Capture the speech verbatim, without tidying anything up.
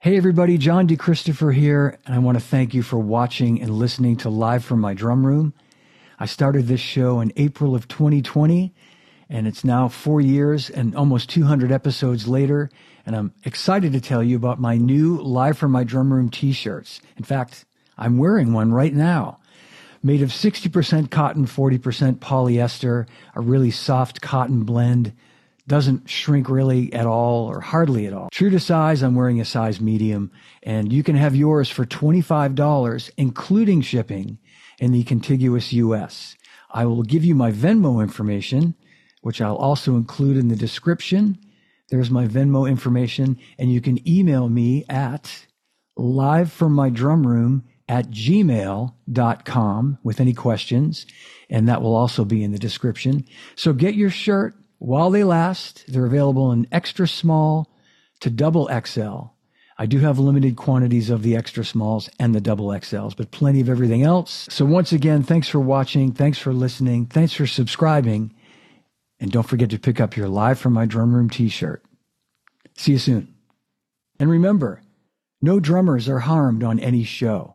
Hey everybody, John DeChristopher here, and I want to thank you for watching and listening to Live from My Drum Room. I started this show in April of twenty twenty, and it's now four years and almost two hundred episodes later, and I'm excited to tell you about my new Live from My Drum Room t-shirts. In fact, I'm wearing one right now. Made of sixty percent cotton, forty percent polyester, a really soft cotton blend. Doesn't shrink really at all or hardly at all. True to size, I'm wearing a size medium, and you can have yours for twenty-five dollars, including shipping, in the contiguous U S. I will give you my Venmo information, which I'll also include in the description. There's my Venmo information, and you can email me at livefrommydrumroom at gmail dot com with any questions, and that will also be in the description. So get your shirt while they last. They're available in extra small to double X L. I do have limited quantities of the extra smalls and the double X Ls, but plenty of everything else. So once again, thanks for watching. Thanks for listening. Thanks for subscribing. And don't forget to pick up your Live from My Drum Room t-shirt. See you soon. And remember, no drummers are harmed on any show.